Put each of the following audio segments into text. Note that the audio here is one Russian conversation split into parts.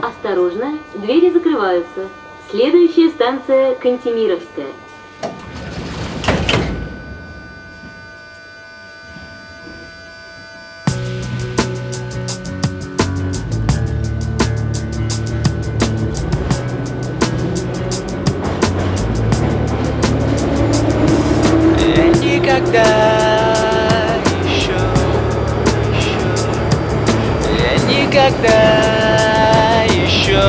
Осторожно, двери закрываются. Следующая станция Кантемировская. Никогда еще, я никогда еще.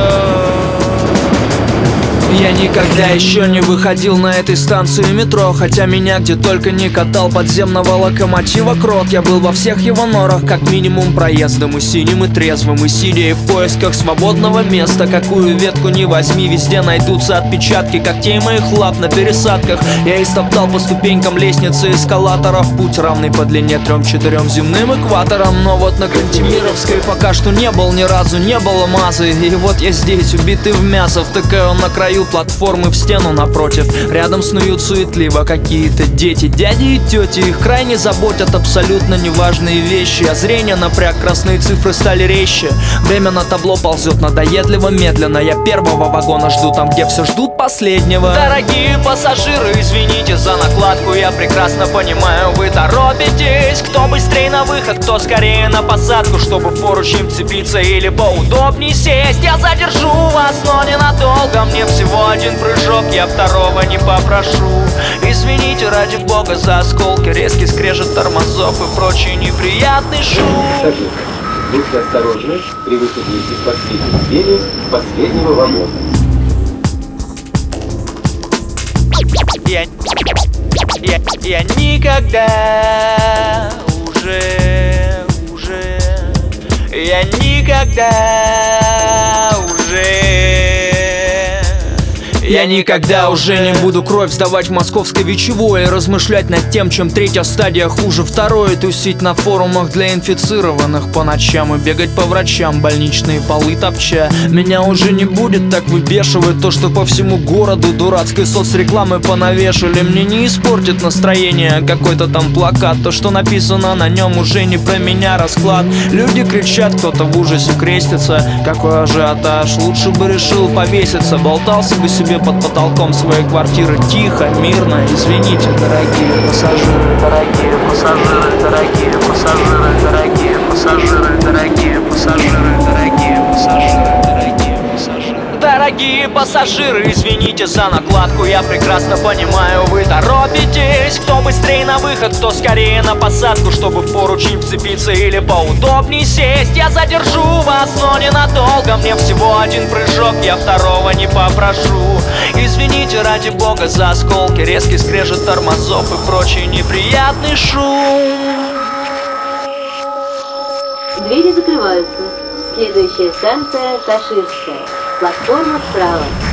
Я никогда еще не выходил на этой станции метро, хотя меня где только не катал подземного локомотива крот. Я был во всех его норах, как минимум проездом, и синим, и трезвым, и сидя, и в поисках свободного места. Какую ветку не возьми, везде найдутся отпечатки когтей моих лап на пересадках. Я истоптал по ступенькам лестницы эскалаторов путь, равный по длине 3-4 земным экваторам. Но вот на Кантемировской пока что не был ни разу, не было мазы. И вот я здесь, убитый в мясо, втыкаю на краю платформы в стену напротив. Рядом снуют суетливо какие-то дети, дяди и тети. Их крайне заботят абсолютно неважные вещи. А зрение напряг, красные цифры стали резче. Время на табло ползет надоедливо медленно. Я первого вагона жду там, где все ждут последнего. Дорогие пассажиры, извините за накладку. Я прекрасно понимаю, вы торопитесь. Кто быстрее на выход, кто скорее на посадку, чтобы в поручень вцепиться или поудобней сесть. Я задержу вас, но ненадолго. Мне всего один прыжок, я второго не попрошу. Извините, ради бога, за осколки, резкий скрежет тормозов и прочий неприятный шум. Будьте осторожны при выходе из последней двери последнего вагона. Я никогда я никогда Я никогда уже не буду кровь сдавать в московской вечевой и размышлять над тем, чем третья стадия хуже второй. Тусить на форумах для инфицированных по ночам и бегать по врачам, больничные полы топча. Меня уже не будет так выбешивать то, что по всему городу дурацкой соцрекламы понавешали. Мне не испортит настроение какой-то там плакат. То, что написано на нем, уже не про меня расклад. Люди кричат, кто-то в ужасе крестится. Какой ажиотаж, лучше бы решил повеситься. Болтался бы себе под потолком своей квартиры тихо, мирно. Извините, дорогие пассажиры, дорогие пассажиры, дорогие пассажиры, дорогие пассажиры, дорогие пассажиры, дорогие пассажиры, дорогие пассажиры. Дорогие пассажиры, извините за накладку. Я прекрасно понимаю, вы торопитесь. Кто быстрее на выход, кто скорее на посадку, чтобы в поручень вцепиться или поудобней сесть. Я задержу вас, но ненадолго. Мне всего один прыжок, я второго не попрошу. Извините, ради бога, за осколки, резкий скрежет тормозов и прочий неприятный шум. Двери закрываются. Следующая станция Каширская. Платформа справа.